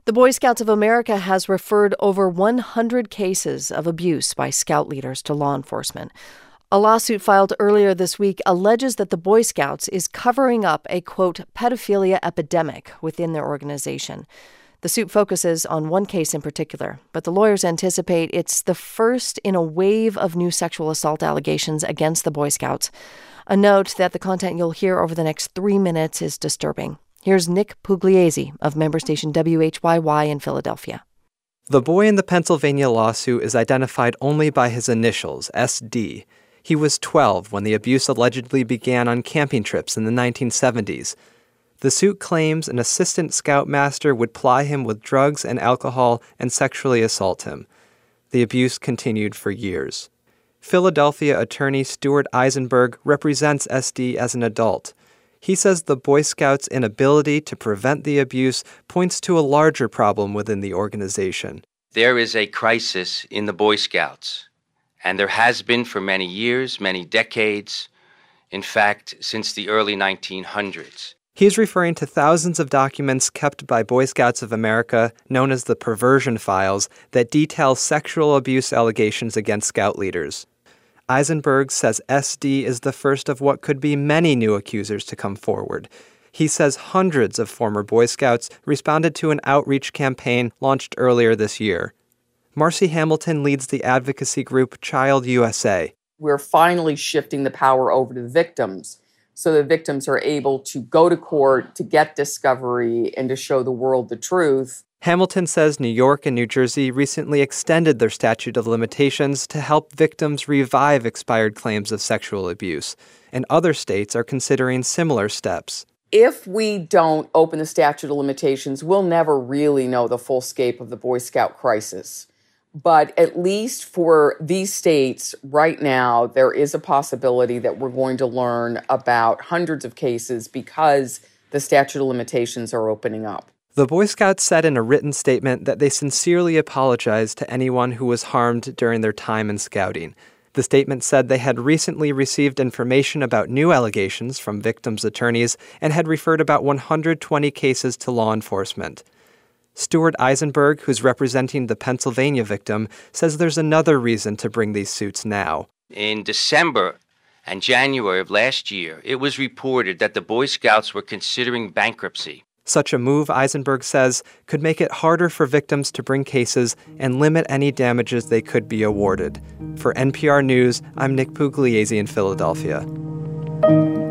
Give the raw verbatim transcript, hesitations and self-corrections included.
The Boy Scouts of America has referred over one hundred cases of abuse by Scout leaders to law enforcement. A lawsuit filed earlier this week alleges that the Boy Scouts is covering up a, quote, pedophilia epidemic within their organization. The suit focuses on one case in particular, but the lawyers anticipate it's the first in a wave of new sexual assault allegations against the Boy Scouts. A note that the content you'll hear over the next three minutes is disturbing. Here's Nick Pugliese of member station W H Y Y in Philadelphia. The boy in the Pennsylvania lawsuit is identified only by his initials, S D. He was twelve when the abuse allegedly began on camping trips in the nineteen seventies. The suit claims an assistant scoutmaster would ply him with drugs and alcohol and sexually assault him. The abuse continued for years. Philadelphia attorney Stuart Eisenberg represents S D as an adult. He says the Boy Scouts' inability to prevent the abuse points to a larger problem within the organization. There is a crisis in the Boy Scouts, and there has been for many years, many decades, in fact, since the early nineteen hundreds. He's referring to thousands of documents kept by Boy Scouts of America, known as the Perversion Files, that detail sexual abuse allegations against Scout leaders. Eisenberg says S D is the first of what could be many new accusers to come forward. He says hundreds of former Boy Scouts responded to an outreach campaign launched earlier this year. Marcy Hamilton leads the advocacy group Child U S A. We're finally shifting the power over to the victims, so the victims are able to go to court, to get discovery, and to show the world the truth. Hamilton says New York and New Jersey recently extended their statute of limitations to help victims revive expired claims of sexual abuse, and other states are considering similar steps. If we don't open the statute of limitations, we'll never really know the full scope of the Boy Scout crisis. But at least for these states right now, there is a possibility that we're going to learn about hundreds of cases because the statute of limitations are opening up. The Boy Scouts said in a written statement that they sincerely apologized to anyone who was harmed during their time in Scouting. The statement said they had recently received information about new allegations from victims' attorneys and had referred about one hundred twenty cases to law enforcement. Stuart Eisenberg, who's representing the Pennsylvania victim, says there's another reason to bring these suits now. In December and January of last year, it was reported that the Boy Scouts were considering bankruptcy. Such a move, Eisenberg says, could make it harder for victims to bring cases and limit any damages they could be awarded. For N P R News, I'm Nick Pugliese in Philadelphia.